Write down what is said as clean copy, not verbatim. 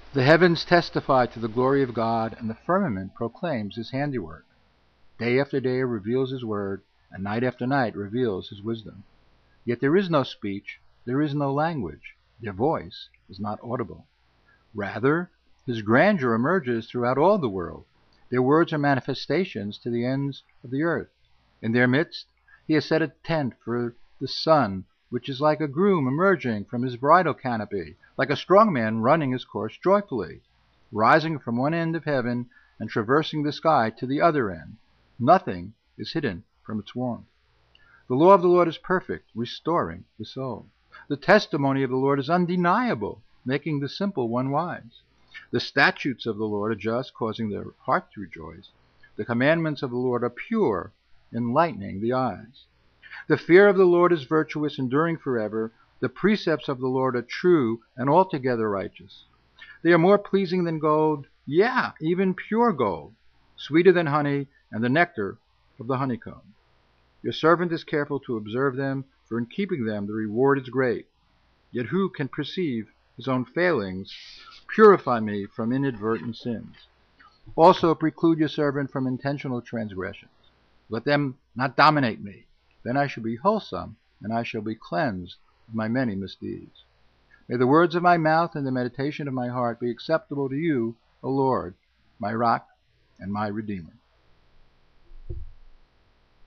The heavens testify to the glory of God, and the firmament proclaims his handiwork. Day after day reveals his word, and night after night reveals his wisdom. Yet there is no speech, there is no language, their voice is not audible. Rather, his grandeur emerges throughout all the world. Their words are manifestations to the ends of the earth. In their midst he has set a tent for the sun, which is like a groom emerging from his bridal canopy, like a strong man running his course joyfully, rising from one end of heaven and traversing the sky to the other end. Nothing is hidden from its warmth. The law of the Lord is perfect, restoring the soul. The testimony of the Lord is undeniable, making the simple one wise. The statutes of the Lord are just, causing the heart to rejoice. The commandments of the Lord are pure, enlightening the eyes. The fear of the Lord is virtuous, enduring forever. The precepts of the Lord are true and altogether righteous. They are more pleasing than gold, yea, even pure gold, sweeter than honey and the nectar of the honeycomb. Your servant is careful to observe them, for in keeping them the reward is great. Yet who can perceive his own failings? Purify me from inadvertent sins. Also preclude your servant from intentional transgressions. Let them not dominate me. Then I shall be wholesome, and I shall be cleansed of my many misdeeds. May the words of my mouth and the meditation of my heart be acceptable to you, O Lord, my rock and my redeemer.